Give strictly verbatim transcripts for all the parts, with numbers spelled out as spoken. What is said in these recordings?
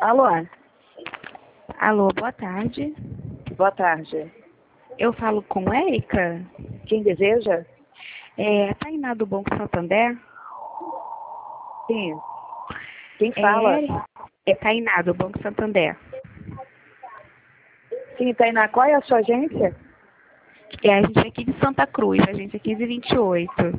Alô? Alô, boa tarde. Boa tarde. Eu falo com Érica? Quem deseja? É Tainá do Banco Santander? Sim. Quem fala? É, é Tainá do Banco Santander. Sim, Tainá, qual é a sua agência? É a gente aqui de Santa Cruz, a gente aqui de vinte e oito.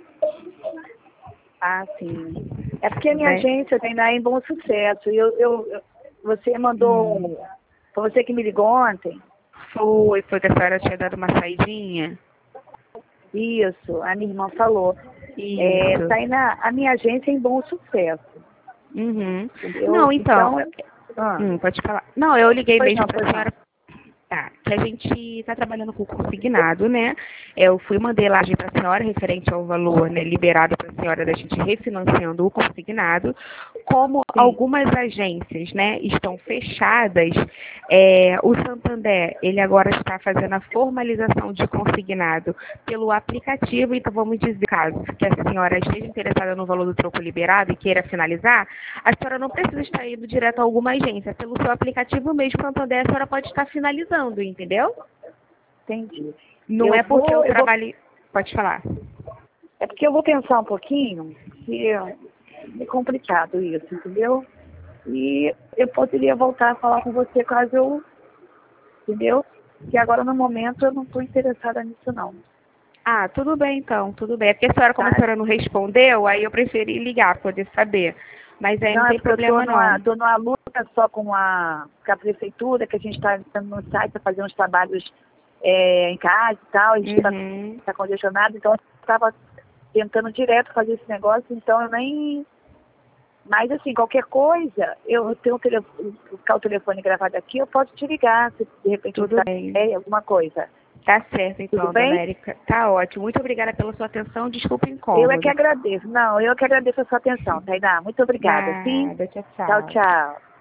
Ah, sim. É porque a minha Né? agência, Tainá, é em Bom Sucesso. E eu, eu, eu- você mandou... Hum. um- Foi você que me ligou ontem? Foi, foi que a senhora tinha dado uma saidinha? Isso, a minha irmã falou. É, Isso. Tainá, a minha agência é em Bom Sucesso. Uhum. Entendeu? Não, então... eu- ah, Hum, pode falar. Não, eu liguei pois mesmo não, para pois a não. senhora. Tá, que a gente está trabalhando com consignado, né? Eu fui mandei lá para a senhora referente ao valor, né, liberado para a senhora da gente refinanciando o consignado. Como Sim, algumas agências, né, estão fechadas, é, o Santander, ele agora está fazendo a formalização de consignado pelo aplicativo, então vamos dizer, caso que a senhora esteja interessada no valor do troco liberado e queira finalizar, a senhora não precisa estar indo direto a alguma agência. Pelo seu aplicativo mesmo, Santander, a senhora pode estar finalizando, entendeu? entendi. Não Eu é porque eu vou, eu vou... trabalho... Pode falar. É porque eu vou pensar um pouquinho, que é complicado isso, entendeu? E eu poderia voltar a falar com você caso eu, entendeu? Que agora no momento eu não estou interessada nisso não. Ah, tudo bem então, tudo bem. É porque a senhora, como a Tá? senhora não respondeu, aí eu preferi ligar, poder saber. Mas aí não Não, é tem porque eu estou problema numa, não. tô numa luta só com a, com a prefeitura, que a gente está entrando no site para fazer uns trabalhos é, em casa e tal, a gente está Uhum. tá condicionado, então eu estava tentando direto fazer esse negócio, então eu nem... Mas, assim, qualquer coisa, eu tenho o telefone, ficar o telefone gravado aqui, eu posso te ligar, se de repente Tudo você bem. tem alguma coisa. Tá certo Tudo então, dona bem? Érica. Tá ótimo. Muito obrigada pela sua atenção. Desculpa o Eu é que incômodo. agradeço. Não, eu é que agradeço a sua atenção, Tainá. Muito obrigada, sim? Nada. Tchau, Tchau, tchau. tchau.